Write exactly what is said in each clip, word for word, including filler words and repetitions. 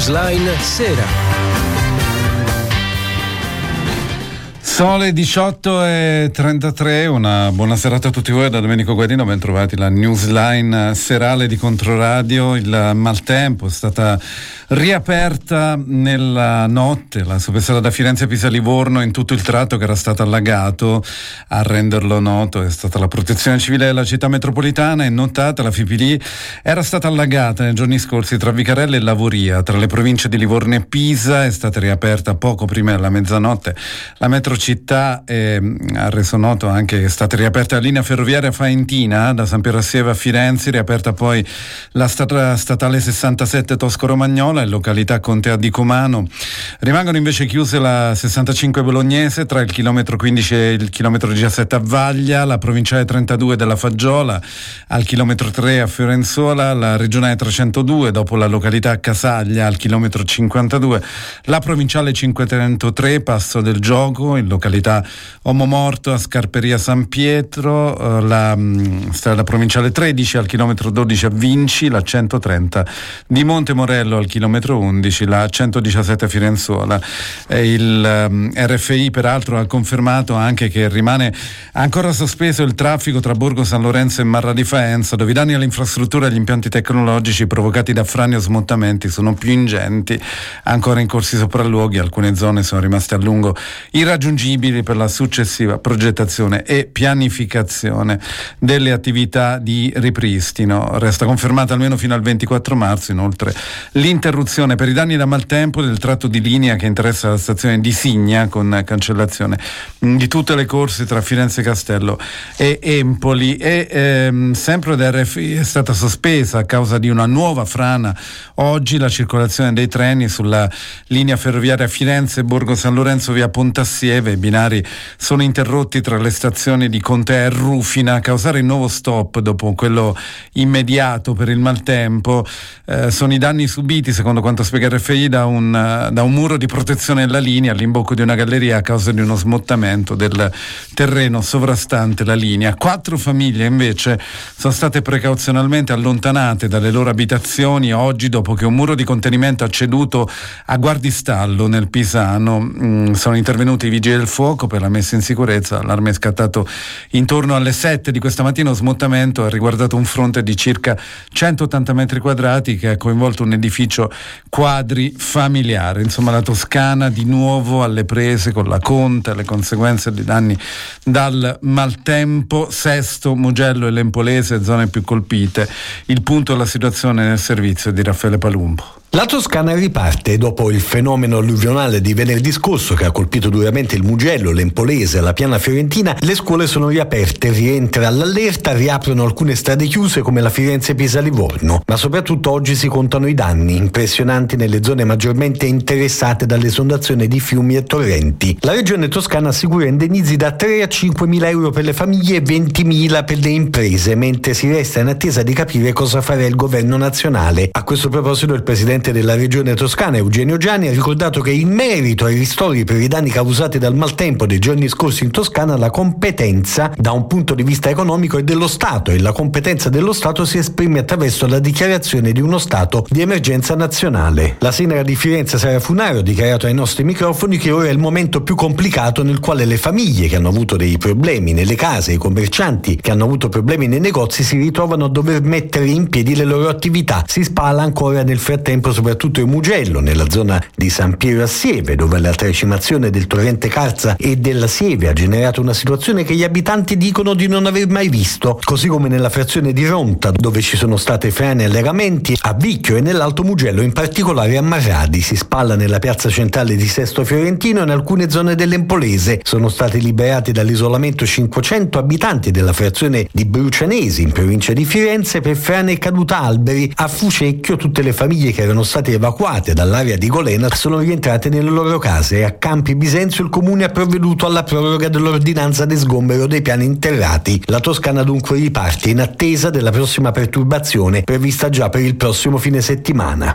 Newsline Sera. Sono le diciotto e trentatré, una buona serata a tutti voi da Domenico Guarino, ben trovati la Newsline serale di Controradio. Il maltempo è stata riaperta nella notte la superstrada da Firenze a Pisa-Livorno in tutto il tratto che era stato allagato. A renderlo noto è stata la Protezione Civile della città metropolitana e notata la F I P D era stata allagata nei giorni scorsi tra Vicarella e Lavoria, tra le province di Livorno e Pisa. È stata riaperta poco prima della mezzanotte la metro città eh, ha reso noto anche che è stata riaperta la linea ferroviaria faentina da San Piero a Sieva a Firenze, riaperta poi la strada statale sessantasette Tosco-Romagnola e località Contea di Comano. Rimangono invece chiuse la sessantacinque bolognese tra il chilometro quindici e il chilometro diciassette a Vaglia, la provinciale trentadue della Faggiola al chilometro tre a Fiorenzuola, la regionale trecentodue dopo la località Casaglia al chilometro cinquantadue, la provinciale cinquecentotre Passo del Gioco in località Omomorto a Scarperia San Pietro, la mh, strada provinciale tredici al chilometro dodici a Vinci, la centotrenta di Montemorello al chilometro undici, la centodiciassette a Firenzuola. E il um, R F I peraltro ha confermato anche che rimane ancora sospeso il traffico tra Borgo San Lorenzo e Marra di Faenza, dove i danni alle infrastrutture e agli impianti tecnologici provocati da frane o smottamenti sono più ingenti, ancora in corsi sopralluoghi. Alcune zone sono rimaste a lungo irraggiungibili per la successiva progettazione e pianificazione delle attività di ripristino. Resta confermata almeno fino al ventiquattro marzo inoltre l'interruzione per i danni da maltempo del tratto di linea che interessa la stazione di Signa, con cancellazione di tutte le corse tra Firenze Castello e Empoli. E ehm, sempre da R F I è stata sospesa a causa di una nuova frana oggi la circolazione dei treni sulla linea ferroviaria Firenze Borgo San Lorenzo via Pontassieve. I binari sono interrotti tra le stazioni di Contea e Rufina. A causare il nuovo stop dopo quello immediato per il maltempo eh, sono i danni subiti, secondo quanto spiega R F I, da un, da un muro di protezione della linea all'imbocco di una galleria a causa di uno smottamento del terreno sovrastante la linea. Quattro famiglie invece sono state precauzionalmente allontanate dalle loro abitazioni oggi dopo che un muro di contenimento ha ceduto a Guardistallo nel Pisano. Mm, sono intervenuti i vigili del fuoco per la messa in sicurezza. L'allarme è scattato intorno alle sette di questa mattina. Lo smottamento ha riguardato un fronte di circa centottanta metri quadrati che ha coinvolto un edificio quadrifamiliare. Insomma, la Toscana di nuovo alle prese con la conta e le conseguenze dei danni dal maltempo. Sesto, Mugello e Lempolese, zone più colpite. Il punto della situazione nel servizio di Raffaele Palumbo. La Toscana riparte dopo il fenomeno alluvionale di venerdì scorso che ha colpito duramente il Mugello, l'Empolese e la Piana Fiorentina. Le scuole sono riaperte, rientra l'allerta, riaprono alcune strade chiuse come la Firenze-Pisa-Livorno, ma soprattutto oggi si contano i danni impressionanti nelle zone maggiormente interessate dall'esondazione di fiumi e torrenti. La regione toscana assicura indennizi da tre a cinque mila euro per le famiglie e ventimila per le imprese, mentre si resta in attesa di capire cosa farà il governo nazionale. A questo proposito il presidente della regione toscana Eugenio Giani ha ricordato che in merito ai ristori per i danni causati dal maltempo dei giorni scorsi in Toscana la competenza da un punto di vista economico è dello Stato e la competenza dello Stato si esprime attraverso la dichiarazione di uno stato di emergenza nazionale. La sindaca di Firenze Sara Funaro ha dichiarato ai nostri microfoni che ora è il momento più complicato nel quale le famiglie che hanno avuto dei problemi nelle case, i commercianti che hanno avuto problemi nei negozi si ritrovano a dover mettere in piedi le loro attività. Si spala ancora nel frattempo soprattutto in Mugello, nella zona di San Piero a Sieve, dove la tracimazione del torrente Carza e della Sieve ha generato una situazione che gli abitanti dicono di non aver mai visto, così come nella frazione di Ronta, dove ci sono state frane e allagamenti, a Vicchio e nell'Alto Mugello, in particolare a Marradi. Si spalla nella piazza centrale di Sesto Fiorentino e in alcune zone dell'Empolese. Sono stati liberati dall'isolamento cinquecento abitanti della frazione di Brucianesi, in provincia di Firenze, per frane e caduta alberi. A Fucecchio tutte le famiglie che erano state evacuate dall'area di Golena sono rientrate nelle loro case e a Campi Bisenzio il comune ha provveduto alla proroga dell'ordinanza di sgombero dei piani interrati. La Toscana dunque riparte in attesa della prossima perturbazione prevista già per il prossimo fine settimana.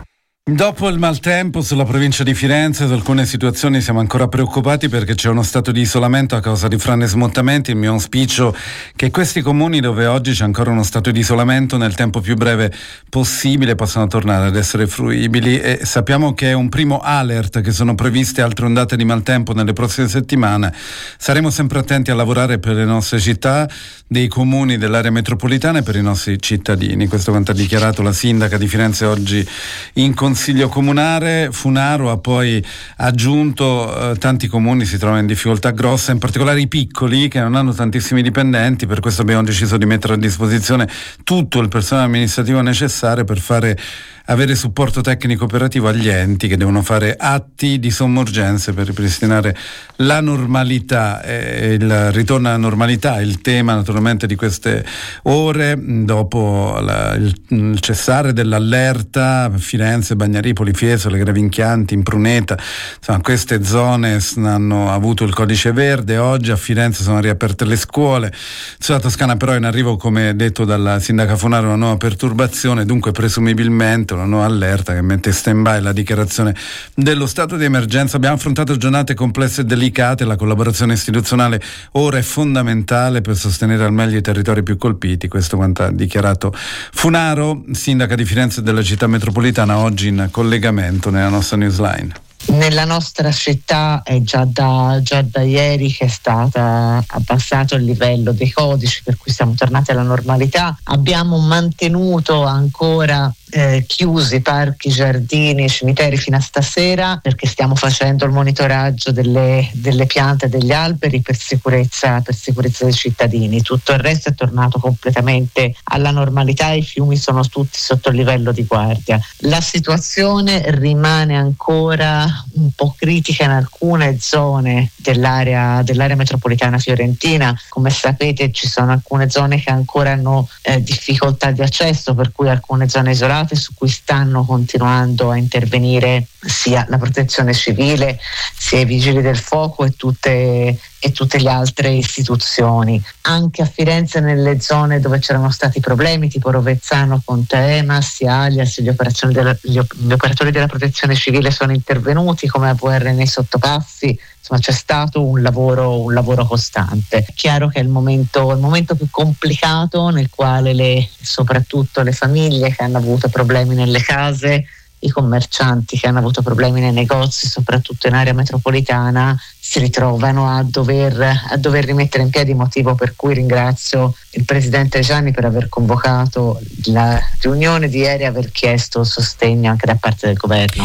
Dopo il maltempo sulla provincia di Firenze, su alcune situazioni siamo ancora preoccupati perché c'è uno stato di isolamento a causa di frane e smottamenti. Il mio auspicio è che questi comuni dove oggi c'è ancora uno stato di isolamento nel tempo più breve possibile possano tornare ad essere fruibili, e sappiamo che è un primo alert, che sono previste altre ondate di maltempo nelle prossime settimane. Saremo sempre attenti a lavorare per le nostre città, dei comuni dell'area metropolitana e per i nostri cittadini. Questo quanto ha dichiarato la sindaca di Firenze oggi in Consiglio Comunale. Funaro ha poi aggiunto eh, tanti comuni si trovano in difficoltà grossa, in particolare i piccoli che non hanno tantissimi dipendenti, per questo abbiamo deciso di mettere a disposizione tutto il personale amministrativo necessario per fare avere supporto tecnico operativo agli enti che devono fare atti di somma urgenza per ripristinare la normalità. E il ritorno alla normalità è il tema naturalmente di queste ore, dopo la, il, il cessare dell'allerta. Firenze, Bagnaripoli, Fiesole, Gravinchianti, Impruneta, insomma queste zone hanno avuto il codice verde. Oggi a Firenze sono riaperte le scuole. Sulla Toscana però è in arrivo, come detto dalla sindaca Funaro, una nuova perturbazione, dunque presumibilmente una nuova allerta che mette in stand-by la dichiarazione dello stato di emergenza. Abbiamo affrontato giornate complesse e delicate, la collaborazione istituzionale ora è fondamentale per sostenere al meglio i territori più colpiti. Questo quanto ha dichiarato Funaro, sindaca di Firenze e della città metropolitana, oggi in collegamento nella nostra newsline. Nella nostra città è già da, già da ieri che è stata abbassato il livello dei codici, per cui siamo tornati alla normalità. Abbiamo mantenuto ancora eh, chiusi parchi, giardini, cimiteri fino a stasera, perché stiamo facendo il monitoraggio delle, delle piante e degli alberi per sicurezza, per sicurezza dei cittadini. Tutto il resto è tornato completamente alla normalità, i fiumi sono tutti sotto il livello di guardia. La situazione rimane ancora un po' critica in alcune zone dell'area, dell'area metropolitana fiorentina. Come sapete ci sono alcune zone che ancora hanno eh, difficoltà di accesso, per cui alcune zone isolate su cui stanno continuando a intervenire sia la protezione civile sia i vigili del fuoco e tutte e tutte le altre istituzioni. Anche a Firenze, nelle zone dove c'erano stati problemi tipo Rovezzano, Ponte Emas, Alias, gli, operazioni della, gli, gli operatori della protezione civile sono intervenuti come A V R nei sottopassi. Insomma c'è stato un lavoro, un lavoro costante. È chiaro che è il momento, il momento più complicato, nel quale le, soprattutto le famiglie che hanno avuto problemi nelle case, i commercianti che hanno avuto problemi nei negozi, soprattutto in area metropolitana, si ritrovano a dover, a dover rimettere in piedi, motivo per cui ringrazio il Presidente Gianni per aver convocato la riunione di ieri e aver chiesto sostegno anche da parte del governo.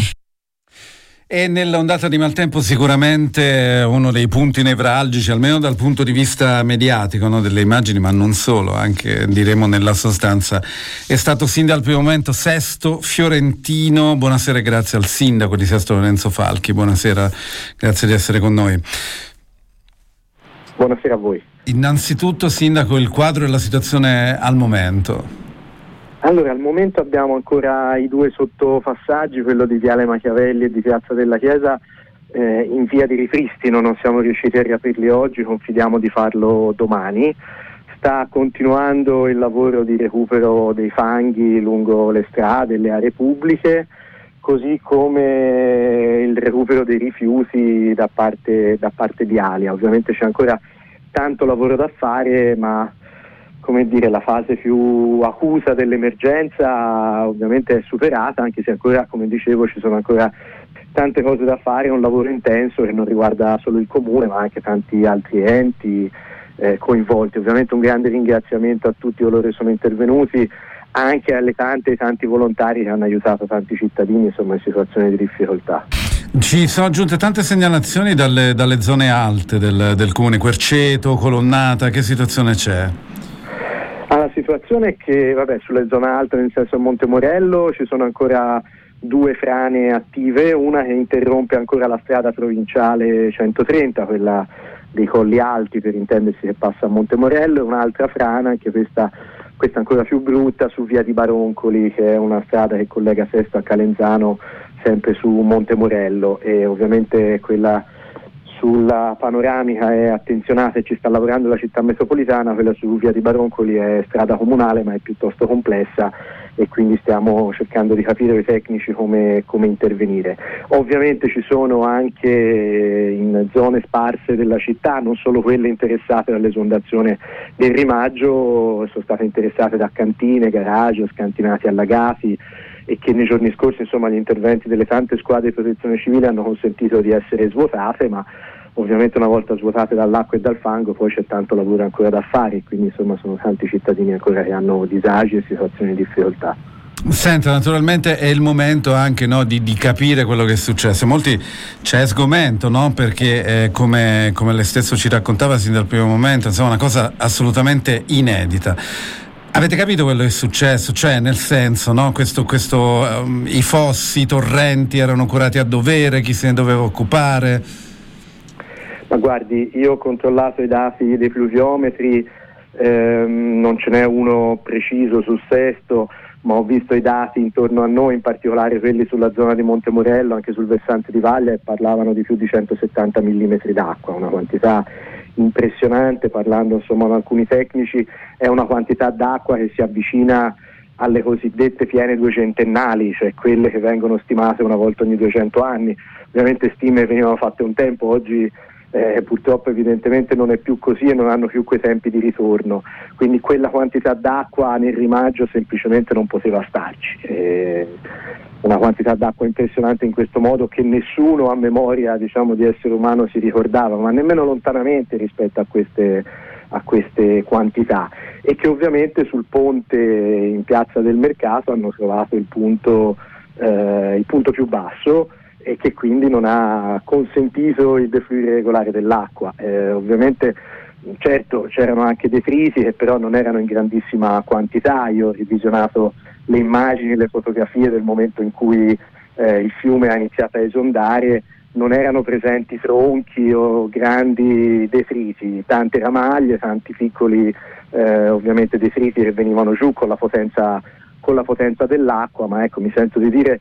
E nell'ondata di maltempo sicuramente uno dei punti nevralgici, almeno dal punto di vista mediatico, no, delle immagini, ma non solo, anche diremo nella sostanza, è stato sin dal primo momento Sesto Fiorentino. Buonasera e grazie al sindaco di Sesto Lorenzo Falchi. Buonasera, grazie di essere con noi. Buonasera a voi. Innanzitutto, sindaco, il quadro e la situazione al momento. Allora, al momento abbiamo ancora i due sottofassaggi, quello di Viale Machiavelli e di Piazza della Chiesa, eh, in via di ripristino. Non siamo riusciti a riaprirli oggi, confidiamo di farlo domani. Sta continuando il lavoro di recupero dei fanghi lungo le strade e le aree pubbliche, così come il recupero dei rifiuti da parte, da parte di Alia. Ovviamente c'è ancora tanto lavoro da fare, ma come dire, la fase più acuta dell'emergenza ovviamente è superata, anche se ancora, come dicevo, ci sono ancora tante cose da fare, è un lavoro intenso che non riguarda solo il comune ma anche tanti altri enti eh, coinvolti. Ovviamente un grande ringraziamento a tutti coloro che sono intervenuti, anche alle tante e tanti volontari che hanno aiutato tanti cittadini, insomma, in situazioni di difficoltà. Ci sono giunte tante segnalazioni dalle, dalle zone alte del, del comune, Querceto, Colonnata, che situazione c'è? Ah, la situazione è che, vabbè, sulle zone alte, nel senso a Montemorello, ci sono ancora due frane attive, una che interrompe ancora la strada provinciale centotrenta, quella dei Colli Alti, per intendersi, che passa a Montemorello, e un'altra frana, anche questa, questa ancora più brutta, su via di Baroncoli, che è una strada che collega Sesto a Calenzano, sempre su Montemorello, e ovviamente quella sulla panoramica è attenzionata e ci sta lavorando la città metropolitana. Quella su via di Baroncoli è strada comunale ma è piuttosto complessa e quindi stiamo cercando di capire i tecnici come, come intervenire. Ovviamente ci sono anche in zone sparse della città, non solo quelle interessate dall'esondazione del Rimaggio, sono state interessate da cantine, garage, scantinati allagati, e che nei giorni scorsi insomma gli interventi delle tante squadre di protezione civile hanno consentito di essere svuotate, ma ovviamente una volta svuotate dall'acqua e dal fango poi c'è tanto lavoro ancora da fare, quindi insomma sono tanti cittadini ancora che hanno disagi e situazioni di difficoltà. Senta, naturalmente è il momento anche, no, di, di capire quello che è successo. Molti c'è sgomento, no? Perché eh, come, come lei stesso ci raccontava sin dal primo momento, insomma, una cosa assolutamente inedita. Avete capito quello che è successo? Cioè, nel senso, no? Questo, questo um, i fossi, i torrenti erano curati a dovere, chi se ne doveva occupare? Ma guardi, io ho controllato i dati dei pluviometri, ehm, non ce n'è uno preciso sul Sesto, ma ho visto i dati intorno a noi, in particolare quelli sulla zona di Monte Morello, anche sul versante di valle, e parlavano di più di centosettanta millimetri d'acqua, una quantità impressionante. Parlando insomma con alcuni tecnici, è una quantità d'acqua che si avvicina alle cosiddette piene duecentennali, cioè quelle che vengono stimate una volta ogni duecento anni. Ovviamente stime venivano fatte un tempo, oggi Eh, purtroppo evidentemente non è più così e non hanno più quei tempi di ritorno, quindi quella quantità d'acqua nel Rimaggio semplicemente non poteva starci, eh, una quantità d'acqua impressionante in questo modo che nessuno a memoria, diciamo, di essere umano si ricordava, ma nemmeno lontanamente rispetto a queste, a queste quantità, e che ovviamente sul ponte in Piazza del Mercato hanno trovato il punto, eh, il punto più basso, e che quindi non ha consentito il defluire regolare dell'acqua. Eh, ovviamente certo c'erano anche detriti che però non erano in grandissima quantità. Io ho revisionato le immagini, le fotografie del momento in cui eh, il fiume ha iniziato a esondare, non erano presenti tronchi o grandi detriti, tante ramaglie, tanti piccoli eh, ovviamente detriti che venivano giù con la potenza, con la potenza dell'acqua, ma ecco, mi sento di dire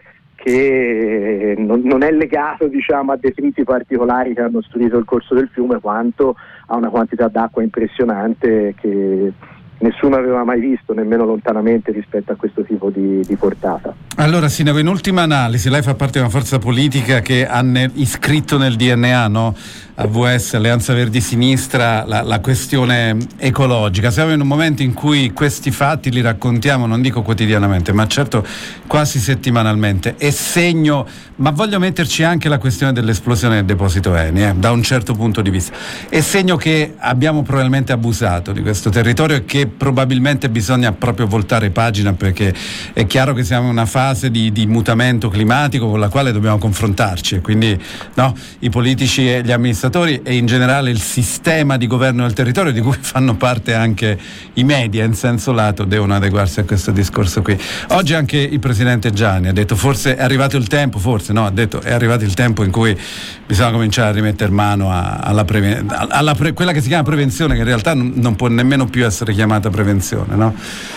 che non, non è legato, diciamo, a detriti particolari che hanno ostruito il corso del fiume, quanto a una quantità d'acqua impressionante che nessuno aveva mai visto, nemmeno lontanamente, rispetto a questo tipo di, di portata. Allora, Sindaco, in ultima analisi, lei fa parte di una forza politica che ha ne, iscritto nel D N A, no? A V S, Alleanza Verdi Sinistra, la, la questione ecologica. Siamo in un momento in cui questi fatti li raccontiamo, non dico quotidianamente, ma certo quasi settimanalmente. È segno, ma voglio metterci anche la questione dell'esplosione del deposito Eni, eh, da un certo punto di vista. È segno che abbiamo probabilmente abusato di questo territorio e che probabilmente bisogna proprio voltare pagina, perché è chiaro che siamo in una fase di, di mutamento climatico con la quale dobbiamo confrontarci, e quindi no, i politici e gli amministratori e in generale il sistema di governo del territorio, di cui fanno parte anche i media in senso lato, devono adeguarsi a questo discorso qui. Oggi anche il presidente Gianni ha detto forse è arrivato il tempo, forse no, ha detto è arrivato il tempo in cui bisogna cominciare a rimettere mano a, alla, preve, alla pre, quella che si chiama prevenzione, che in realtà non, non può nemmeno più essere chiamata prevenzione, no?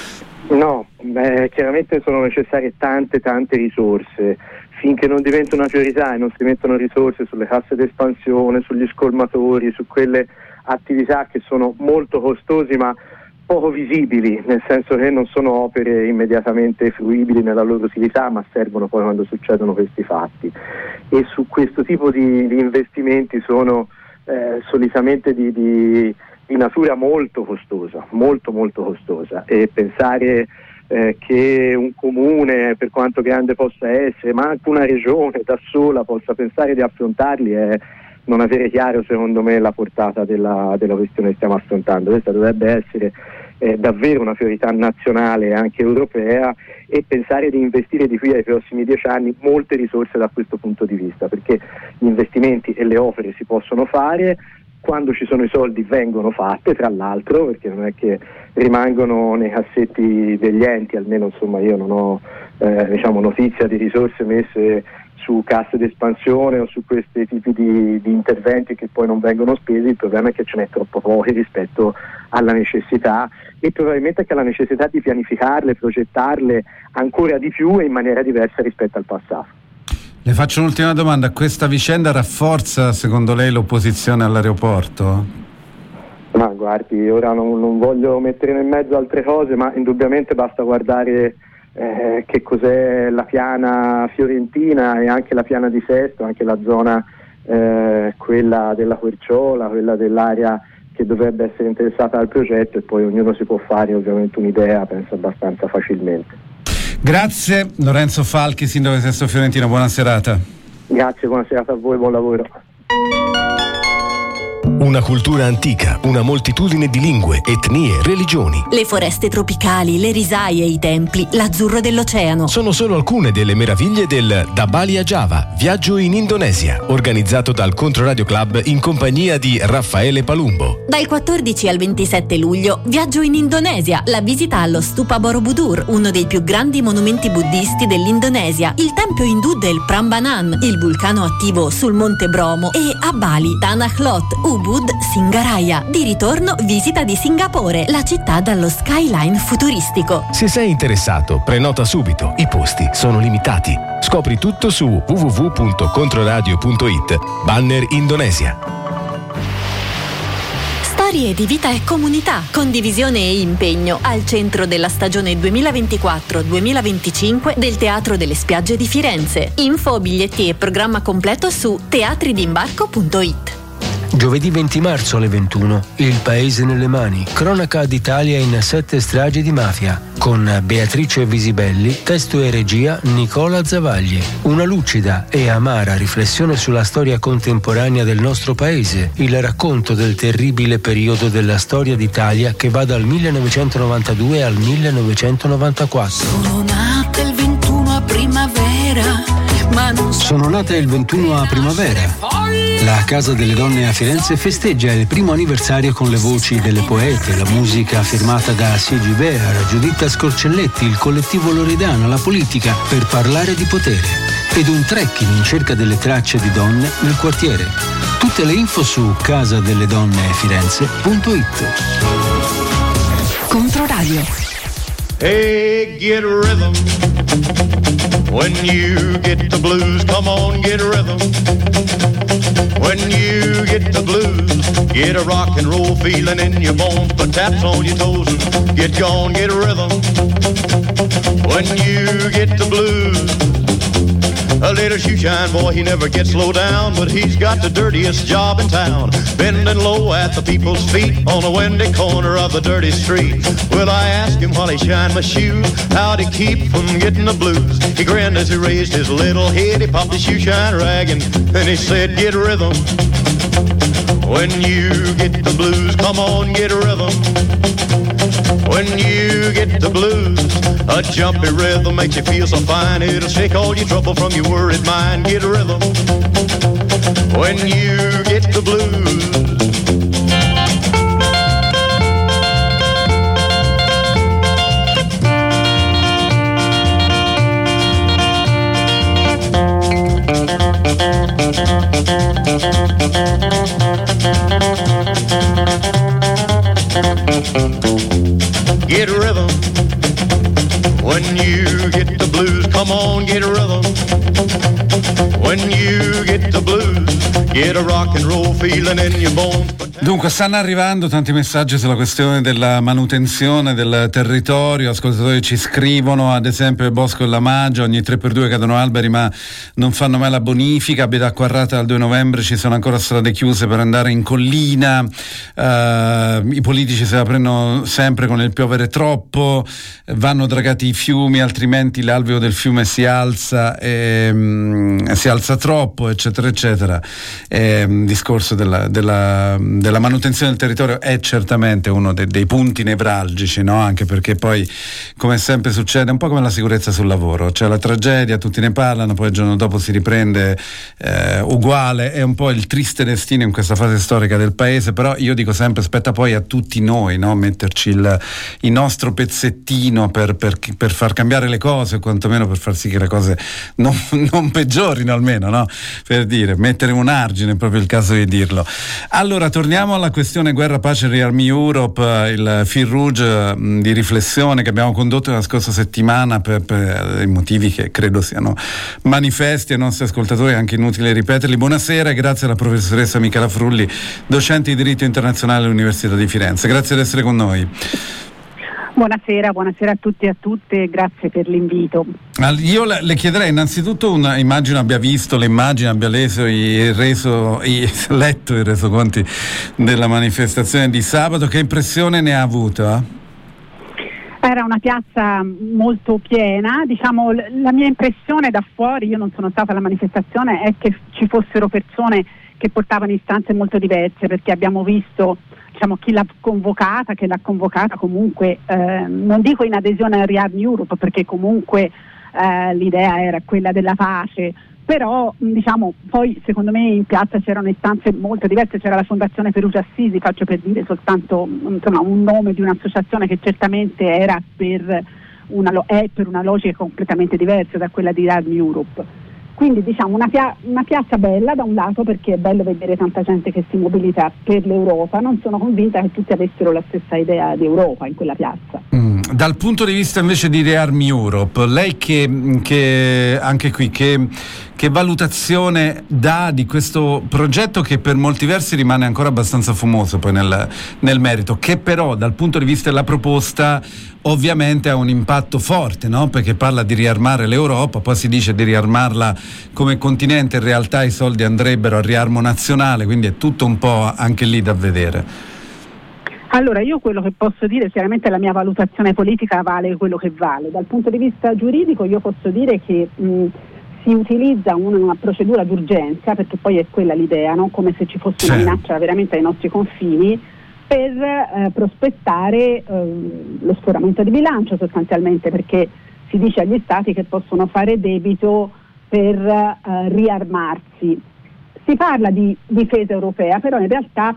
No, beh, chiaramente sono necessarie tante tante risorse. Finché non diventa una priorità e non si mettono risorse sulle casse d'espansione, sugli scolmatori, su quelle attività che sono molto costosi ma poco visibili, nel senso che non sono opere immediatamente fruibili nella loro utilità, ma servono poi quando succedono questi fatti. E su questo tipo di, di investimenti sono eh, solitamente di, di, di natura molto costosa, molto molto costosa, e pensare Eh, che un comune, per quanto grande possa essere, ma anche una regione da sola possa pensare di affrontarli è non avere chiaro, secondo me, la portata della, della questione che stiamo affrontando. Questa dovrebbe essere eh, davvero una priorità nazionale e anche europea, e pensare di investire di qui ai prossimi dieci anni molte risorse da questo punto di vista, perché gli investimenti e le opere si possono fare. Quando ci sono i soldi vengono fatte, tra l'altro, perché non è che rimangono nei cassetti degli enti, almeno insomma io non ho eh, diciamo notizia di risorse messe su casse d'espansione o su questi tipi di, di interventi che poi non vengono spesi. Il problema è che ce n'è troppo pochi rispetto alla necessità, e probabilmente anche alla necessità di pianificarle, progettarle ancora di più e in maniera diversa rispetto al passato. Le faccio un'ultima domanda: questa vicenda rafforza secondo lei l'opposizione all'aeroporto? Ma guardi, ora non, non voglio mettere nel mezzo altre cose, ma indubbiamente basta guardare eh, che cos'è la piana fiorentina e anche la piana di Sesto, anche la zona eh, quella della Querciola, quella dell'area che dovrebbe essere interessata dal progetto, e poi ognuno si può fare ovviamente un'idea, penso abbastanza facilmente. Grazie Lorenzo Falchi, sindaco di Sesto Fiorentino, buona serata. Grazie, buona serata a voi, buon lavoro. Una cultura antica, una moltitudine di lingue, etnie, religioni. Le foreste tropicali, le risaie, i templi, l'azzurro dell'oceano. Sono solo alcune delle meraviglie del Da Bali a Giava, viaggio in Indonesia, organizzato dal Controradio Club in compagnia di Raffaele Palumbo. Dal quattordici al ventisette luglio, viaggio in Indonesia, la visita allo Stupa Borobudur, uno dei più grandi monumenti buddisti dell'Indonesia, il tempio indù del Prambanan, il vulcano attivo sul Monte Bromo, e a Bali, Tanah Lot, Ubud, Singaraya. Di ritorno, visita di Singapore, la città dallo skyline futuristico. Se sei interessato, prenota subito, i posti sono limitati. Scopri tutto su w w w punto controradio punto i t, banner Indonesia. Storie di vita e comunità, condivisione e impegno al centro della stagione duemilaventiquattro duemilaventicinque del Teatro delle Spiagge di Firenze. Info, biglietti e programma completo su teatri d'imbarco punto i t. Giovedì venti marzo alle ventuno, Il Paese nelle mani, cronaca d'Italia in sette stragi di mafia, con Beatrice Visibelli, testo e regia Nicola Zavagli. Una lucida e amara riflessione sulla storia contemporanea del nostro paese, il racconto del terribile periodo della storia d'Italia che va dal millenovecentonovantadue al millenovecentonovantaquattro. Sono nata il ventuno a primavera, ma non Sono nata il ventuno a primavera. La Casa delle Donne a Firenze festeggia il primo anniversario con le voci delle poete, la musica firmata da Siegi Bear, Giuditta Scorcelletti, il collettivo Loredano, la politica, per parlare di potere, ed un trekking in cerca delle tracce di donne nel quartiere. Tutte le info su casadelledonnefirenze punto i t. Controradio. Hey, get rhythm. When you get the blues, come on, get rhythm. When you get the blues, get a rock and roll feeling in your bones, put taps on your toes and get gone, get rhythm. When you get the blues, a little shoeshine boy, he never gets low down, but he's got the dirtiest job in town, bending low at the people's feet on a windy corner of the dirty street. Well, I asked him while he shined my shoes, how'd he keep from getting the blues? He grinned as he raised his little head, he popped his shoeshine rag and then he said, get rhythm. When you get the blues, come on, get rhythm. When you get the blues, a jumpy rhythm makes you feel so fine. It'll shake all your trouble from your worried mind. Get a rhythm. When you get the blues. Get a rhythm. When you get the blues, come on, get a rhythm. When you get the blues, get a rock and roll feeling in your bones. Dunque, stanno arrivando tanti messaggi sulla questione della manutenzione del territorio. Ascoltatori ci scrivono, ad esempio il Bosco e la Maggia, ogni tre per due cadono alberi ma non fanno mai la bonifica. Abitacqua Arrata dal due novembre ci sono ancora strade chiuse per andare in collina. Uh, i politici se la prendono sempre con il piovere troppo, vanno dragati i fiumi, altrimenti l'alveo del fiume si alza e um, si alza troppo, eccetera eccetera. E, um, discorso della, della, della manutenzione del territorio è certamente uno dei, dei punti nevralgici, no? Anche perché poi, come sempre succede, un po' come la sicurezza sul lavoro, c'è la tragedia, tutti ne parlano, poi il giorno dopo si riprende eh, uguale. È un po' il triste destino in questa fase storica del paese, però io dico sempre, spetta poi a tutti noi, no? Metterci il, il nostro pezzettino per, per, per far cambiare le cose, o quantomeno per far sì che le cose non, non peggiorino almeno, no? Per dire, mettere un argine, è proprio il caso di dirlo. Allora, torniamo alla questione guerra, pace, Rearm Europe, il fil rouge mh, di riflessione che abbiamo condotto la scorsa settimana per, per i motivi che credo siano manifesti ai nostri ascoltatori, è anche inutile ripeterli. Buonasera e grazie alla professoressa Michela Frulli, docente di diritto internazionale all'Università di Firenze. Grazie di essere con noi. Buonasera, buonasera a tutti e a tutte, grazie per l'invito. Io le chiederei innanzitutto, una, immagino abbia visto le immagini, abbia leso il reso, i, letto i resoconti della manifestazione di sabato, che impressione ne ha avuta? Era una piazza molto piena, diciamo la mia impressione da fuori, io non sono stata alla manifestazione, è che ci fossero persone che portavano istanze molto diverse, perché abbiamo visto diciamo chi l'ha convocata, che l'ha convocata comunque, eh, non dico in adesione al Rearm Europe, perché comunque eh, l'idea era quella della pace, però diciamo poi secondo me in piazza c'erano istanze molto diverse, c'era la Fondazione Perugia Assisi, faccio per dire soltanto insomma, un nome di un'associazione che certamente era per una, è per una logica completamente diversa da quella di Rearm Europe. Quindi diciamo una, pia- una piazza bella da un lato, perché è bello vedere tanta gente che si mobilita per l'Europa. Non sono convinta che tutti avessero la stessa idea di Europa in quella piazza. Mm, dal punto di vista invece di Rearm Europe, lei che, che anche qui che, che valutazione dà di questo progetto, che per molti versi rimane ancora abbastanza fumoso poi nel, nel merito, che però dal punto di vista della proposta ovviamente ha un impatto forte, no? Perché parla di riarmare l'Europa, poi si dice di riarmarla come continente, in realtà i soldi andrebbero al riarmo nazionale, quindi è tutto un po' anche lì da vedere. Allora io quello che posso dire, chiaramente la mia valutazione politica vale quello che vale. Dal punto di vista giuridico io posso dire che mh, si utilizza una procedura d'urgenza, perché poi è quella l'idea, no? Come se ci fosse una minaccia veramente ai nostri confini, per eh, prospettare eh, lo sforamento di bilancio sostanzialmente, perché si dice agli Stati che possono fare debito per eh, riarmarsi. Si parla di difesa europea, però in realtà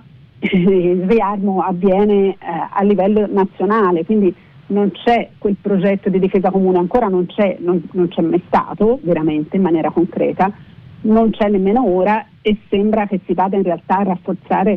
il riarmo avviene eh, a livello nazionale, quindi non c'è quel progetto di difesa comune, ancora non c'è, non, non c'è mai stato veramente in maniera concreta, non c'è nemmeno ora, e sembra che si vada in realtà a rafforzare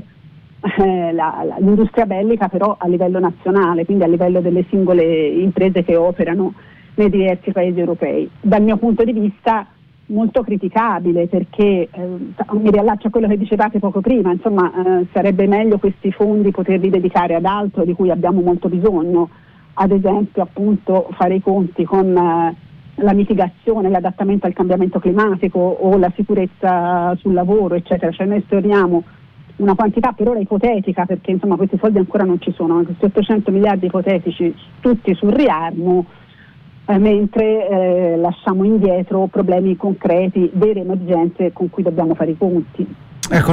Eh, la, la, l'industria bellica, però a livello nazionale, quindi a livello delle singole imprese che operano nei diversi paesi europei. Dal mio punto di vista molto criticabile, perché eh, mi riallaccio a quello che dicevate poco prima, insomma eh, sarebbe meglio questi fondi poterli dedicare ad altro di cui abbiamo molto bisogno, ad esempio appunto fare i conti con eh, la mitigazione, l'adattamento al cambiamento climatico o la sicurezza sul lavoro, eccetera. Cioè noi storiamo una quantità per ora ipotetica, perché insomma questi soldi ancora non ci sono, questi ottocento miliardi ipotetici tutti sul riarmo, eh, mentre eh, lasciamo indietro problemi concreti, vere emergenze con cui dobbiamo fare i conti. Ecco,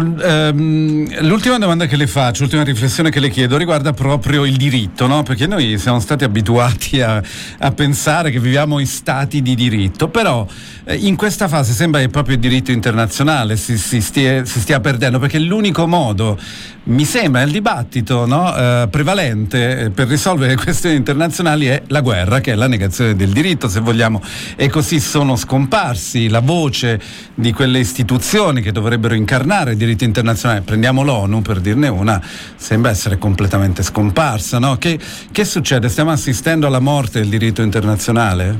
ehm, l'ultima domanda che le faccio, l'ultima riflessione che le chiedo riguarda proprio il diritto, no? Perché noi siamo stati abituati a, a pensare che viviamo in stati di diritto, però eh, in questa fase sembra che proprio il diritto internazionale si, si, stia, si stia perdendo, perché l'unico modo, mi sembra, il dibattito no, eh, prevalente per risolvere le questioni internazionali è la guerra, che è la negazione del diritto, se vogliamo, e così sono scomparsi la voce di quelle istituzioni che dovrebbero incarnare il diritto internazionale. Prendiamo l'ONU per dirne una, sembra essere completamente scomparsa, no? Che, che succede? Stiamo assistendo alla morte del diritto internazionale?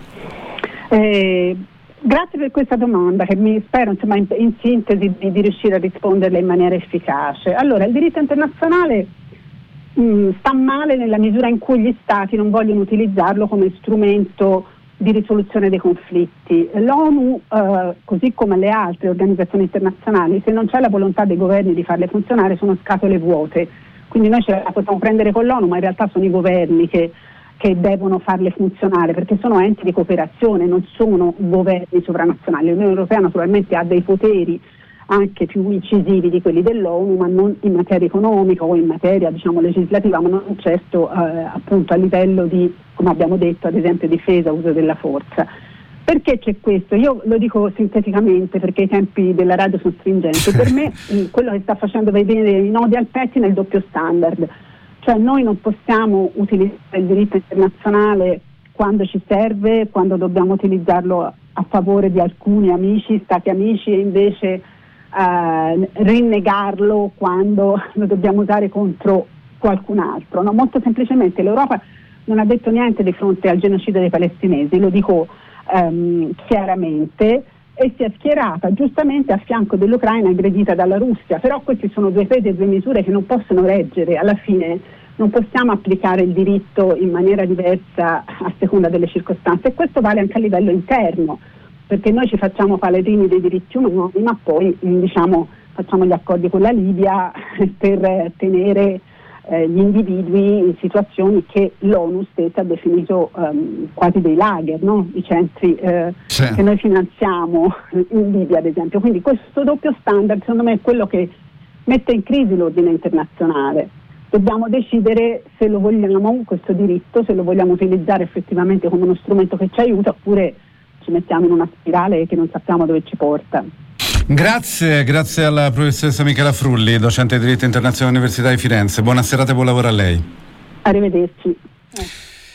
Eh, grazie per questa domanda, che mi spero insomma in, in sintesi di, di riuscire a risponderle in maniera efficace. Allora, il diritto internazionale mh, sta male nella misura in cui gli Stati non vogliono utilizzarlo come strumento di risoluzione dei conflitti. L'ONU, eh, così come le altre organizzazioni internazionali, se non c'è la volontà dei governi di farle funzionare, sono scatole vuote. Quindi noi ce la possiamo prendere con l'ONU, ma in realtà sono i governi che, che devono farle funzionare, perché sono enti di cooperazione, non sono governi sovranazionali. L'Unione Europea naturalmente ha dei poteri anche più incisivi di quelli dell'ONU, ma non in materia economica o in materia diciamo legislativa, ma non certo eh, appunto a livello di, come abbiamo detto, ad esempio difesa, uso della forza. Perché c'è questo? Io lo dico sinteticamente perché i tempi della radio sono stringenti. Per me quello che sta facendo vedere i nodi al pettine è il doppio standard, cioè noi non possiamo utilizzare il diritto internazionale quando ci serve, quando dobbiamo utilizzarlo a favore di alcuni amici, stati amici, e invece Uh, rinnegarlo quando lo dobbiamo usare contro qualcun altro, no? Molto semplicemente l'Europa non ha detto niente di fronte al genocidio dei palestinesi, lo dico um, chiaramente, e si è schierata giustamente a fianco dell'Ucraina aggredita dalla Russia, però questi sono due pesi e due misure che non possono reggere. Alla fine non possiamo applicare il diritto in maniera diversa a seconda delle circostanze, e questo vale anche a livello interno, perché noi ci facciamo paladini dei diritti umani, ma poi diciamo facciamo gli accordi con la Libia per tenere eh, gli individui in situazioni che l'ONU stessa ha definito um, quasi dei lager, no? I centri eh, sì. che noi finanziamo in Libia, ad esempio. Quindi questo doppio standard secondo me è quello che mette in crisi l'ordine internazionale. Dobbiamo decidere se lo vogliamo, questo diritto, se lo vogliamo utilizzare effettivamente come uno strumento che ci aiuta, oppure ci mettiamo in una spirale che non sappiamo dove ci porta. Grazie, grazie alla professoressa Michela Frulli, docente di diritto internazionale all'Università di Firenze. Buona serata e buon lavoro a lei. Arrivederci. Eh.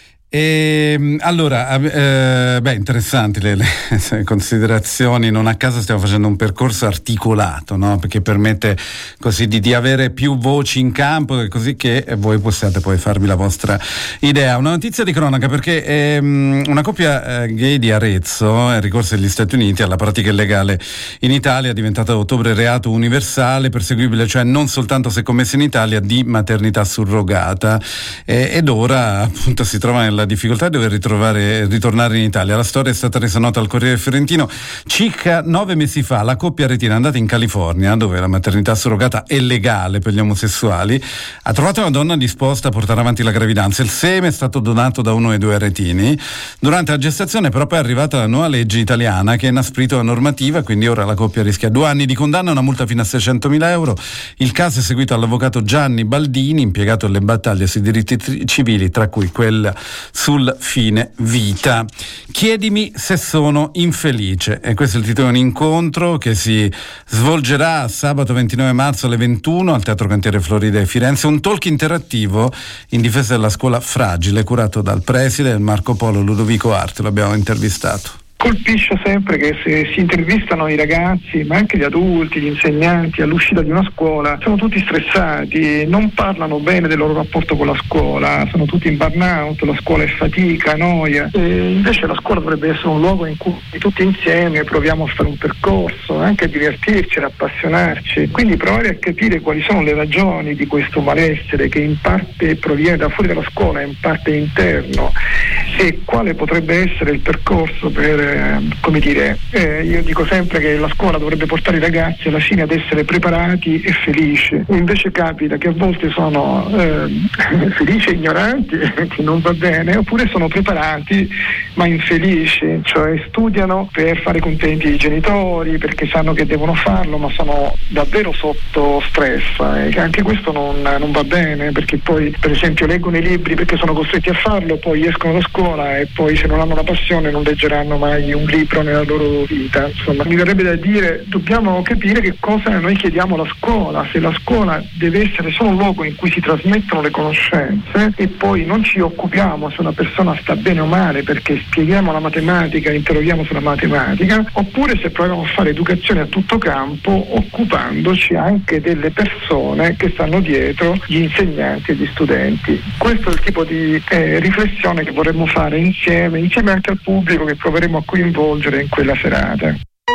E, allora, eh, beh, interessanti le, le considerazioni. Non a caso stiamo facendo un percorso articolato, no? Perché permette così di, di avere più voci in campo, così che voi possiate poi farvi la vostra idea. Una notizia di cronaca, perché ehm, una coppia eh, gay di Arezzo è ricorsa agli Stati Uniti alla pratica illegale in Italia, è diventata ad ottobre reato universale, perseguibile cioè non soltanto se commessa in Italia, di maternità surrogata, eh, ed ora appunto si trova nella la difficoltà di dover ritrovare, ritornare in Italia. La storia è stata resa nota al Corriere Fiorentino. Circa nove mesi fa la coppia aretina è andata in California, dove la maternità surrogata è legale per gli omosessuali, ha trovato una donna disposta a portare avanti la gravidanza. Il seme è stato donato da uno dei due aretini. Durante la gestazione però poi è arrivata la nuova legge italiana che ha inasprito la normativa, quindi ora la coppia rischia due anni di condanna e una multa fino a seicentomila euro. Il caso è seguito all'avvocato Gianni Baldini, impiegato nelle battaglie sui diritti tri- civili, tra cui quella sul fine vita. Chiedimi se sono infelice, e questo è il titolo di un incontro che si svolgerà sabato ventinove marzo alle ventuno al Teatro Cantiere Florida di Firenze, un talk interattivo in difesa della scuola fragile, curato dal preside del Marco Polo Ludovico Arte. L'abbiamo intervistato. Colpisce sempre che se si intervistano i ragazzi, ma anche gli adulti, gli insegnanti all'uscita di una scuola, sono tutti stressati, non parlano bene del loro rapporto con la scuola, sono tutti in burnout, la scuola è fatica, noia. E invece la scuola dovrebbe essere un luogo in cui tutti insieme proviamo a fare un percorso, anche a divertirci, ad appassionarci, quindi provare a capire quali sono le ragioni di questo malessere che in parte proviene da fuori dalla scuola e in parte interno, e quale potrebbe essere il percorso per come dire, eh, io dico sempre che la scuola dovrebbe portare i ragazzi alla fine ad essere preparati e felici, e invece capita che a volte sono eh, felici e ignoranti, che non va bene, oppure sono preparati ma infelici, cioè studiano per fare contenti i genitori perché sanno che devono farlo, ma sono davvero sotto stress, e anche questo non, non va bene, perché poi per esempio leggono i libri perché sono costretti a farlo, poi escono da scuola e poi se non hanno la passione non leggeranno mai un libro nella loro vita. Insomma, mi verrebbe da dire, dobbiamo capire che cosa noi chiediamo alla scuola, se la scuola deve essere solo un luogo in cui si trasmettono le conoscenze e poi non ci occupiamo se una persona sta bene o male perché spieghiamo la matematica, interroghiamo sulla matematica, oppure se proviamo a fare educazione a tutto campo occupandoci anche delle persone che stanno dietro gli insegnanti e gli studenti. Questo è il tipo di eh, riflessione che vorremmo fare insieme, insieme anche al pubblico che proveremo a coinvolgere in quella serata.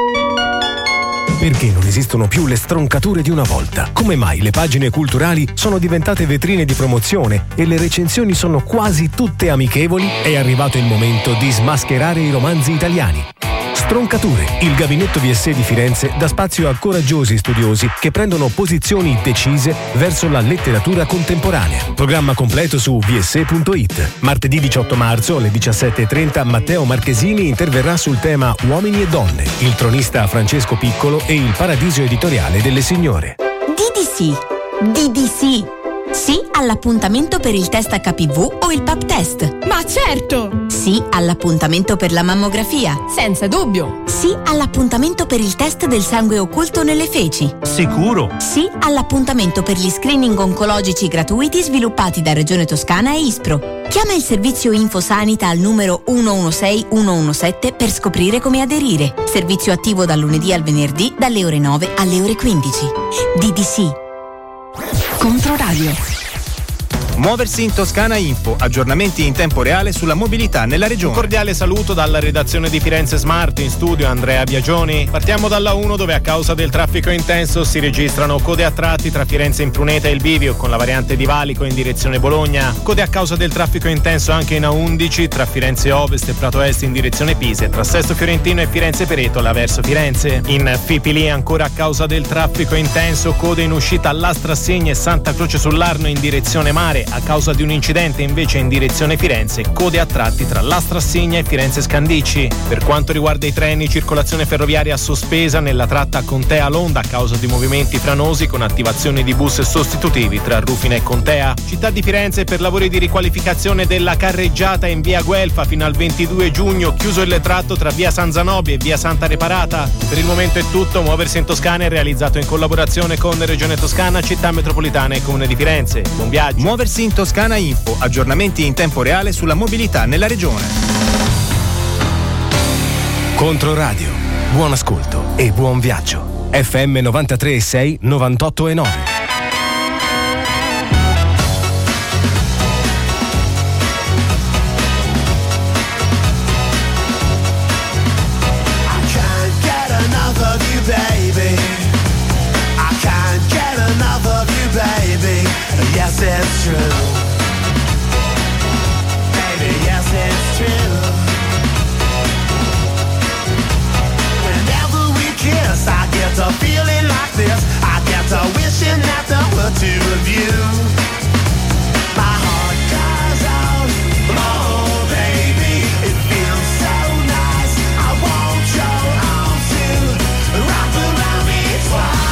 Perché non esistono più le stroncature di una volta? Come mai le pagine culturali sono diventate vetrine di promozione e le recensioni sono quasi tutte amichevoli? È arrivato il momento di smascherare i romanzi italiani. Stroncature, il gabinetto V S di Firenze dà spazio a coraggiosi studiosi che prendono posizioni decise verso la letteratura contemporanea. Programma completo su v s punto i t. Martedì diciotto marzo alle diciassette e trenta Matteo Marchesini interverrà sul tema Uomini e donne, il tronista Francesco Piccolo e il paradiso editoriale delle signore. D D sì, D D sì. Sì all'appuntamento per il test H P V o il pap test. Ma certo! Sì all'appuntamento per la mammografia. Senza dubbio! Sì all'appuntamento per il test del sangue occulto nelle feci. Sicuro! Sì all'appuntamento per gli screening oncologici gratuiti sviluppati da Regione Toscana e ISPRO. Chiama il servizio Infosanita al numero uno uno sei uno uno sette per scoprire come aderire. Servizio attivo dal lunedì al venerdì dalle ore nove alle ore quindici. D D sì. Controradio. Muoversi in Toscana Info, aggiornamenti in tempo reale sulla mobilità nella regione. Un cordiale saluto dalla redazione di Firenze Smart, in studio Andrea Biagioni. Partiamo dalla uno, dove a causa del traffico intenso si registrano code a tratti tra Firenze Impruneta e il Bivio con la variante di Valico in direzione Bologna. Code a causa del traffico intenso anche in A undici tra Firenze Ovest e Prato Est in direzione Pisa e tra Sesto Fiorentino e Firenze Peretola verso Firenze. In Fipili ancora a causa del traffico intenso, code in uscita all'Astrassegna e Santa Croce sull'Arno in direzione mare. A causa di un incidente invece in direzione Firenze, code a tratti tra l'Astrassegna e Firenze Scandicci. Per quanto riguarda i treni, circolazione ferroviaria sospesa nella tratta Contea-Londra a causa di movimenti franosi con attivazione di bus sostitutivi tra Rufina e Contea. Città di Firenze per lavori di riqualificazione della carreggiata in via Guelfa fino al ventidue giugno, chiuso il tratto tra via San Zanobi e via Santa Reparata. Per il momento è tutto. Muoversi in Toscana è realizzato in collaborazione con Regione Toscana, Città Metropolitana e Comune di Firenze. Buon viaggio. Muoversi in Toscana Info, aggiornamenti in tempo reale sulla mobilità nella regione. Controradio, buon ascolto e buon viaggio. F M novantatré e sei, novantotto e nove. Yes, it's true. Baby, yes, it's true. Whenever we kiss, I get a feeling like this. I get a wishing that there were two of you. My heart cries out, oh baby, it feels so nice. I want your arms to wrap around me twice.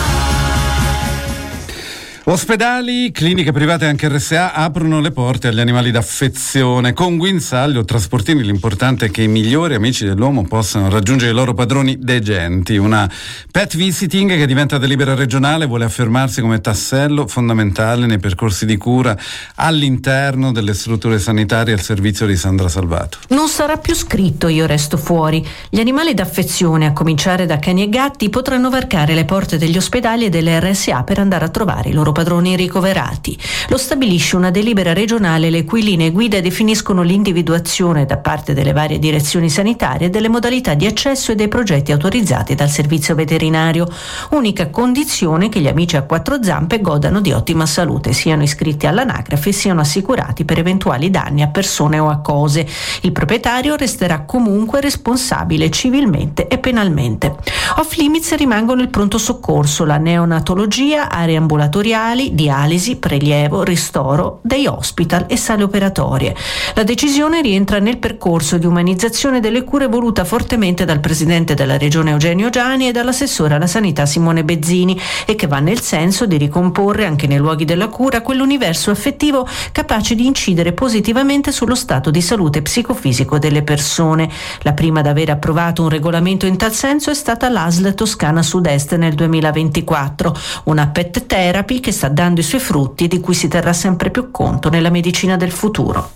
Ospedali, cliniche private e anche R S A aprono le porte agli animali d'affezione. Con Guinzaglio Trasportini l'importante è che i migliori amici dell'uomo possano raggiungere i loro padroni degenti. Una pet visiting che diventa delibera regionale vuole affermarsi come tassello fondamentale nei percorsi di cura all'interno delle strutture sanitarie al servizio di Sandra Salvato. Non sarà più scritto io resto fuori. Gli animali d'affezione, a cominciare da cani e gatti, potranno varcare le porte degli ospedali e delle R S A per andare a trovare i loro padroni ricoverati. Lo stabilisce una delibera regionale le cui linee guida definiscono l'individuazione da parte delle varie direzioni sanitarie delle modalità di accesso e dei progetti autorizzati dal servizio veterinario. Unica condizione che gli amici a quattro zampe godano di ottima salute, siano iscritti all'anagrafe e siano assicurati per eventuali danni a persone o a cose. Il proprietario resterà comunque responsabile civilmente e penalmente. Off limits rimangono il pronto soccorso, la neonatologia, aree ambulatoriali, dialisi, prelievo, ristoro, day hospital e sale operatorie. La decisione rientra nel percorso di umanizzazione delle cure voluta fortemente dal presidente della regione Eugenio Giani e dall'assessore alla sanità Simone Bezzini e che va nel senso di ricomporre anche nei luoghi della cura quell'universo affettivo capace di incidere positivamente sullo stato di salute psicofisico delle persone. La prima ad aver approvato un regolamento in tal senso è stata l'A S L Toscana Sud-Est nel duemilaventiquattro, una pet therapy che sta dando i suoi frutti e di cui si terrà sempre più conto nella medicina del futuro.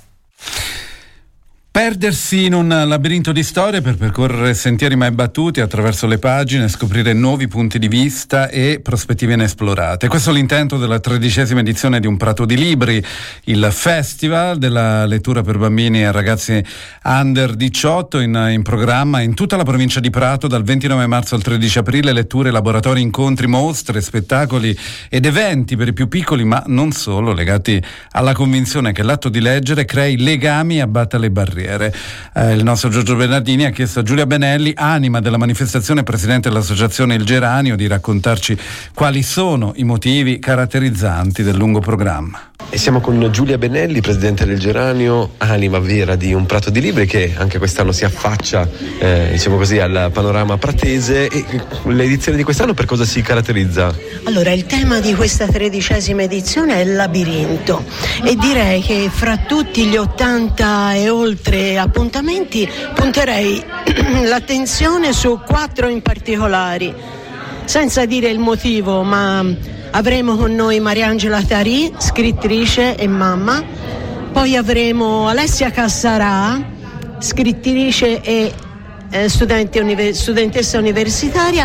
Perdersi in un labirinto di storie per percorrere sentieri mai battuti attraverso le pagine, scoprire nuovi punti di vista e prospettive inesplorate. Questo è l'intento della tredicesima edizione di Un Prato di Libri, il festival della lettura per bambini e ragazzi under diciotto in, in programma in tutta la provincia di Prato dal ventinove marzo al tredici aprile, letture, laboratori, incontri, mostre, spettacoli ed eventi per i più piccoli, ma non solo, legati alla convinzione che l'atto di leggere crei legami e abbatta le barriere. Eh, il nostro Giorgio Bernardini ha chiesto a Giulia Benelli, anima della manifestazione, presidente dell'associazione Il Geranio, di raccontarci quali sono i motivi caratterizzanti del lungo programma. E siamo con Giulia Benelli, presidente del Geranio, anima vera di Un Prato di Libri, che anche quest'anno si affaccia eh, diciamo così al panorama pratese. E l'edizione di quest'anno per cosa si caratterizza? Allora, il tema di questa tredicesima edizione è il labirinto e direi che fra tutti gli ottanta e oltre appuntamenti punterei l'attenzione su quattro in particolari, senza dire il motivo, ma avremo con noi Mariangela Tarì, scrittrice e mamma, poi avremo Alessia Cassarà, scrittrice e eh, studente, univer- studentessa universitaria,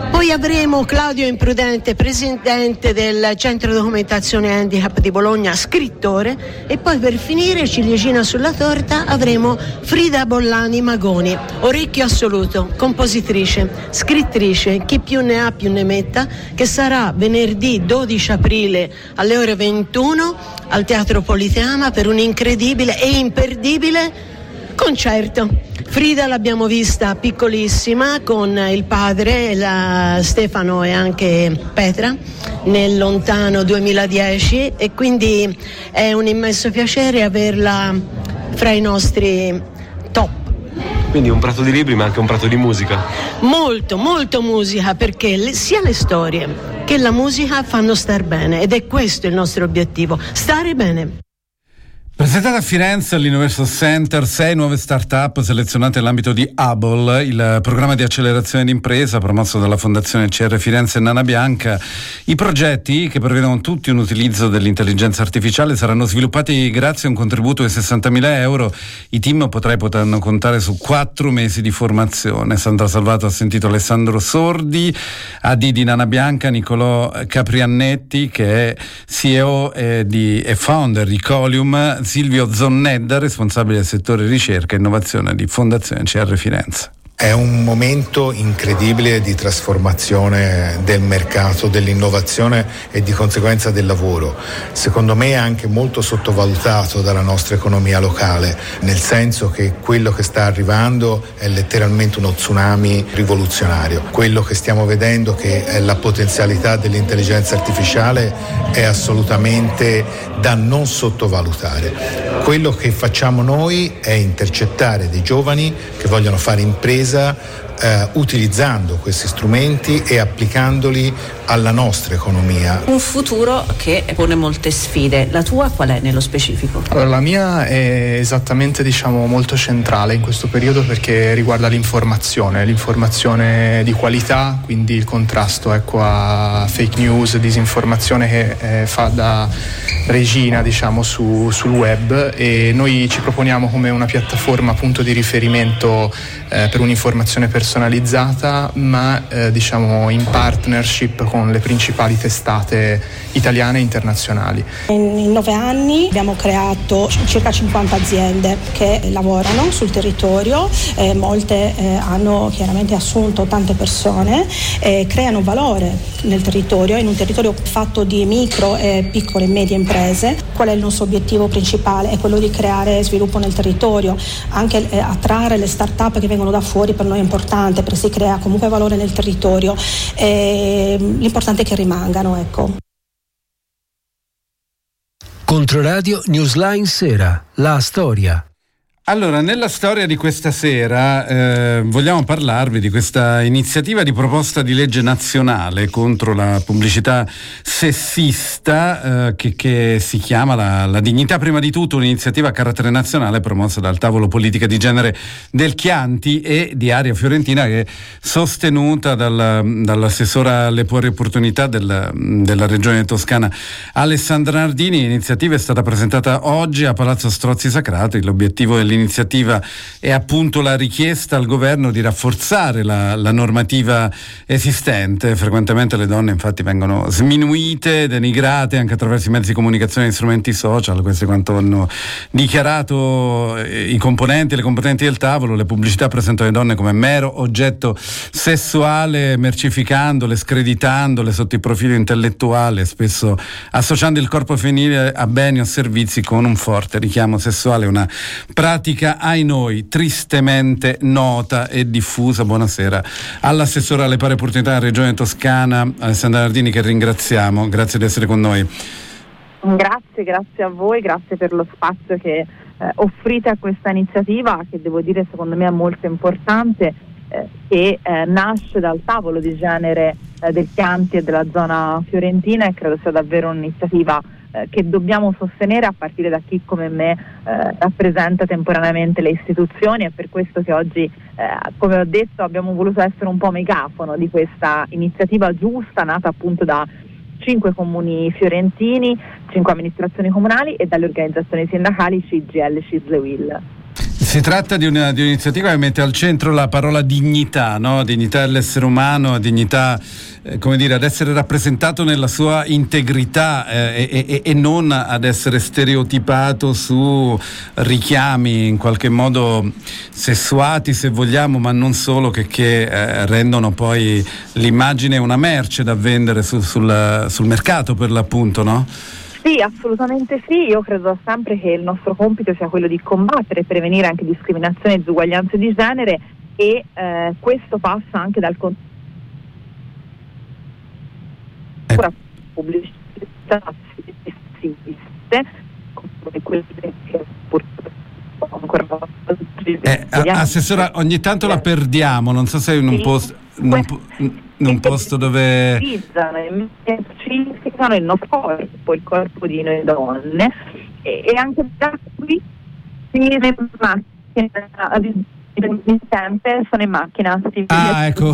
Poi avremo Claudio Imprudente, presidente del Centro Documentazione Handicap di Bologna, scrittore, e poi per finire, ciliegina sulla torta, avremo Frida Bollani Magoni, orecchio assoluto, compositrice, scrittrice, chi più ne ha più ne metta, che sarà venerdì dodici aprile alle ore ventuno al Teatro Politeama per un incredibile e imperdibile concerto. Frida l'abbiamo vista piccolissima con il padre, la Stefano e anche Petra nel lontano duemiladieci, e quindi è un immenso piacere averla fra i nostri top. Quindi un prato di libri ma anche un prato di musica. Molto, molto musica, perché le, sia le storie che la musica fanno star bene, ed è questo il nostro obiettivo, stare bene. Presentata a Firenze all'Universal Center, sei nuove start-up selezionate nell'ambito di Hubble, il programma di accelerazione d'impresa promosso dalla Fondazione C R Firenze e Nana Bianca. I progetti, che prevedono tutti un utilizzo dell'intelligenza artificiale, saranno sviluppati grazie a un contributo di sessantamila euro. I team potrai potranno contare su quattro mesi di formazione. Sandra Salvato ha sentito Alessandro Sordi, A D di Nana Bianca, Nicolò Capriannetti, che è C E O e, di, e founder di Colium, Silvio Zonnedda, responsabile del settore ricerca e innovazione di Fondazione C R Firenze. È un momento incredibile di trasformazione del mercato, dell'innovazione e di conseguenza del lavoro. Secondo me è anche molto sottovalutato dalla nostra economia locale, nel senso che quello che sta arrivando è letteralmente uno tsunami rivoluzionario. Quello che stiamo vedendo, che è la potenzialità dell'intelligenza artificiale, è assolutamente da non sottovalutare. Quello che facciamo noi è intercettare dei giovani che vogliono fare impresa Eh, utilizzando questi strumenti e applicandoli alla nostra economia. Un futuro che pone molte sfide. La tua qual è nello specifico? Allora, la mia è esattamente, diciamo, molto centrale in questo periodo, perché riguarda l'informazione, l'informazione di qualità, quindi il contrasto, ecco, a fake news, disinformazione che eh, fa da regina, diciamo, su, sul web, e noi ci proponiamo come una piattaforma, appunto, di riferimento eh, per un'informazione personalizzata, ma eh, diciamo in partnership con le principali testate italiane e internazionali. In nove anni abbiamo creato circa cinquanta aziende che lavorano sul territorio, eh, molte eh, hanno chiaramente assunto tante persone, e creano valore nel territorio, in un territorio fatto di micro e piccole e medie imprese. Qual è il nostro obiettivo principale? È quello di creare sviluppo nel territorio, anche eh, attrarre le start-up che vengono da fuori per noi è importante, perché si crea comunque valore nel territorio, e l'importante è che rimangano, ecco. Controradio Newsline Sera, la storia. Allora, nella storia di questa sera eh, vogliamo parlarvi di questa iniziativa di proposta di legge nazionale contro la pubblicità sessista eh, che, che si chiama la, la Dignità Prima di Tutto, un'iniziativa a carattere nazionale promossa dal tavolo politica di genere del Chianti e di Area Fiorentina, che è sostenuta dal, dall'assessora alle pari opportunità del, della regione toscana Alessandra Nardini. L'iniziativa è stata presentata oggi a Palazzo Strozzi Sacrati. L'obiettivo dell'iniziativa L'iniziativa è appunto la richiesta al governo di rafforzare la, la normativa esistente. Frequentemente le donne infatti vengono sminuite, denigrate anche attraverso i mezzi di comunicazione e gli strumenti social. Questo è quanto hanno dichiarato i componenti e le componenti del tavolo. Le pubblicità presentano le donne come mero oggetto sessuale, mercificandole, screditandole sotto il profilo intellettuale, spesso associando il corpo femminile a beni o servizi con un forte richiamo sessuale, una pratica ai noi tristemente nota e diffusa. Buonasera all'assessora alle pari opportunità della regione toscana Alessandra Nardini, che ringraziamo, grazie di essere con noi. Grazie, grazie a voi, grazie per lo spazio che eh, offrite a questa iniziativa, che devo dire secondo me è molto importante, eh, che eh, nasce dal tavolo di genere eh, del Chianti e della zona fiorentina, e credo sia davvero un'iniziativa che dobbiamo sostenere a partire da chi come me eh, rappresenta temporaneamente le istituzioni. È per questo che oggi, eh, come ho detto, abbiamo voluto essere un po' megafono di questa iniziativa giusta, nata appunto da cinque comuni fiorentini, cinque amministrazioni comunali e dalle organizzazioni sindacali C G I L, C I S L e U I L. Si tratta di, una, di un'iniziativa che mette al centro la parola dignità, no? Dignità dell'essere umano, dignità, eh, come dire, ad essere rappresentato nella sua integrità eh, e, e, e non ad essere stereotipato su richiami in qualche modo sessuati, se vogliamo, ma non solo, che, che eh, rendono poi l'immagine una merce da vendere su, sul, sul mercato, per l'appunto, no? Sì, assolutamente sì, io credo sempre che il nostro compito sia quello di combattere e prevenire anche discriminazione e disuguaglianze di genere e eh, questo passa anche dal controllo eh. pubblicità come quelle che purtroppo ancora eh, Assessora, ogni tanto la perdiamo, non so se è in un sì. posto non, in un posto dove utilizzano e cificano il nostro corpo, il corpo di noi donne e, e anche da qui le macchine sempre sono in macchina. Ah, ecco.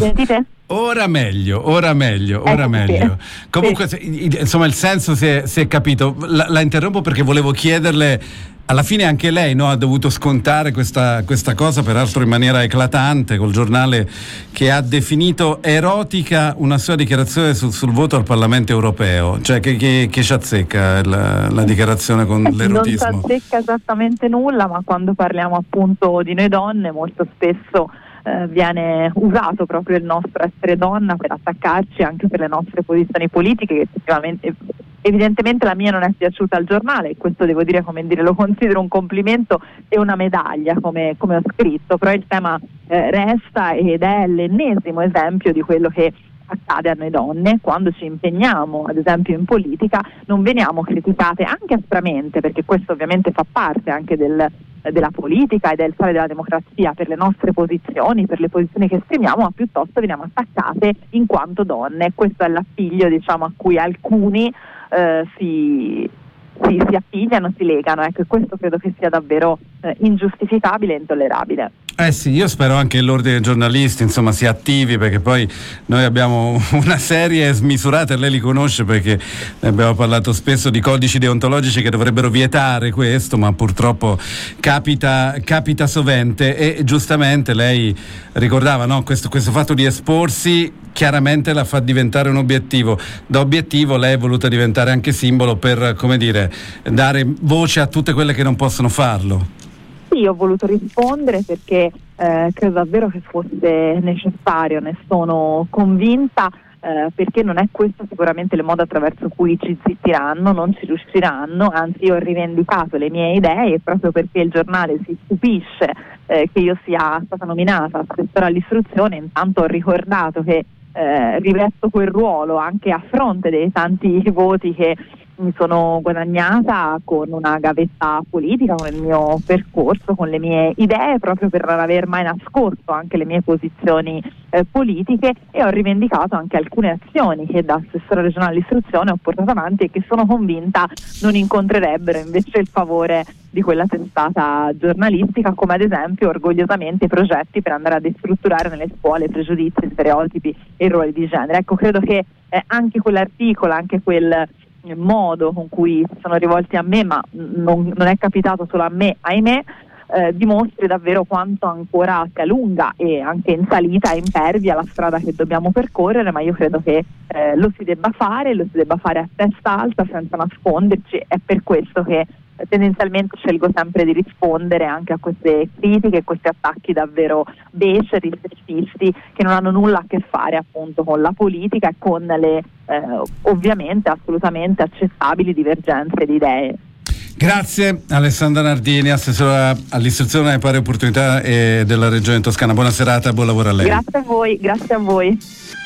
Ora meglio, ora meglio, ora ecco meglio. Sì. Comunque, sì. Insomma, il senso si è, si è capito. La, la interrompo perché volevo chiederle. Alla fine anche lei, no, ha dovuto scontare questa, questa cosa, peraltro in maniera eclatante, col giornale che ha definito erotica una sua dichiarazione sul, sul voto al Parlamento europeo. Cioè che, che, che ci azzecca la, la dichiarazione con eh, l'erotismo? Non ci azzecca esattamente nulla, ma quando parliamo appunto di noi donne molto spesso eh, viene usato proprio il nostro essere donna per attaccarci anche per le nostre posizioni politiche, che effettivamente evidentemente la mia non è piaciuta al giornale, e questo devo dire, come dire, lo considero un complimento e una medaglia, come, come ho scritto, però il tema eh, resta ed è l'ennesimo esempio di quello che accade a noi donne quando ci impegniamo, ad esempio in politica. Non veniamo criticate anche aspramente, perché questo ovviamente fa parte anche del, della politica e del sale della democrazia, per le nostre posizioni, per le posizioni che esprimiamo, ma piuttosto veniamo attaccate in quanto donne. Questo è l'appiglio, diciamo, a cui alcuni eh, si, si, si appigliano, si legano. Ecco, e questo credo che sia davvero eh, ingiustificabile e intollerabile. Eh sì, io spero anche che l'ordine dei giornalisti, insomma, si attivi, perché poi noi abbiamo una serie smisurata, e lei li conosce perché ne abbiamo parlato spesso, di codici deontologici che dovrebbero vietare questo, ma purtroppo capita, capita sovente. E giustamente lei ricordava, no, questo, questo fatto di esporsi chiaramente la fa diventare un obiettivo. Da obiettivo lei è voluta diventare anche simbolo per, come dire, dare voce a tutte quelle che non possono farlo. Sì, ho voluto rispondere perché eh, credo davvero che fosse necessario, ne sono convinta, eh, perché non è questo sicuramente il modo attraverso cui ci zittiranno, non ci riusciranno. Anzi, io ho rivendicato le mie idee, e proprio perché il giornale si stupisce eh, che io sia stata nominata assessora all'istruzione, intanto ho ricordato che eh, rivesto quel ruolo anche a fronte dei tanti voti che mi sono guadagnata con una gavetta politica, con il mio percorso, con le mie idee, proprio per non aver mai nascosto anche le mie posizioni eh, politiche, e ho rivendicato anche alcune azioni che da assessora regionale all'istruzione ho portato avanti e che sono convinta non incontrerebbero invece il favore di quella testata giornalistica, come ad esempio orgogliosamente i progetti per andare a destrutturare nelle scuole pregiudizi, stereotipi e ruoli di genere. Ecco, credo che eh, anche quell'articolo, anche quel modo con cui sono rivolti a me, ma non, non è capitato solo a me, ahimè, eh, dimostri davvero quanto ancora sia lunga e anche in salita e impervia la strada che dobbiamo percorrere, ma io credo che eh, lo si debba fare, lo si debba fare a testa alta, senza nasconderci. È per questo che tendenzialmente scelgo sempre di rispondere anche a queste critiche, questi attacchi davvero beceri, sessisti, che non hanno nulla a che fare appunto con la politica e con le eh, ovviamente assolutamente accettabili divergenze di idee. Grazie Alessandra Nardini, assessora all'istruzione e pari opportunità e della Regione Toscana. Buona serata, buon lavoro a lei. Grazie a voi, grazie a voi.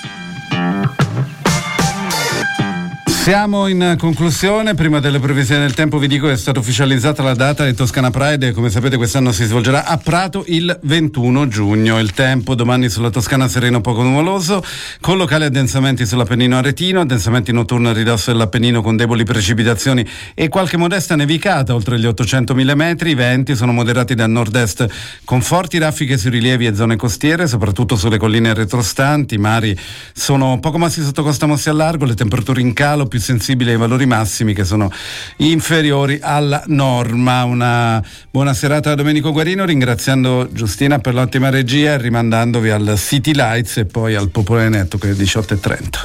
Siamo in conclusione. Prima delle previsioni del tempo vi dico che è stata ufficializzata la data di Toscana Pride, e come sapete quest'anno si svolgerà a Prato il ventuno giugno. Il tempo domani sulla Toscana sereno poco nuvoloso, con locali addensamenti sull'Appennino aretino, addensamenti notturni a ridosso dell'Appennino con deboli precipitazioni e qualche modesta nevicata oltre gli ottocentomila metri. I venti sono moderati da nord-est con forti raffiche sui rilievi e zone costiere, soprattutto sulle colline retrostanti. I mari sono poco mossi sotto costa, mossi al largo, le temperature in calo più sensibili ai valori massimi che sono inferiori alla norma. Una buona serata a Domenico Guarino, ringraziando Giustina per l'ottima regia e rimandandovi al City Lights e poi al Popolare Network alle diciotto e trenta.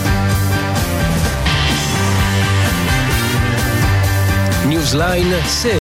Newsline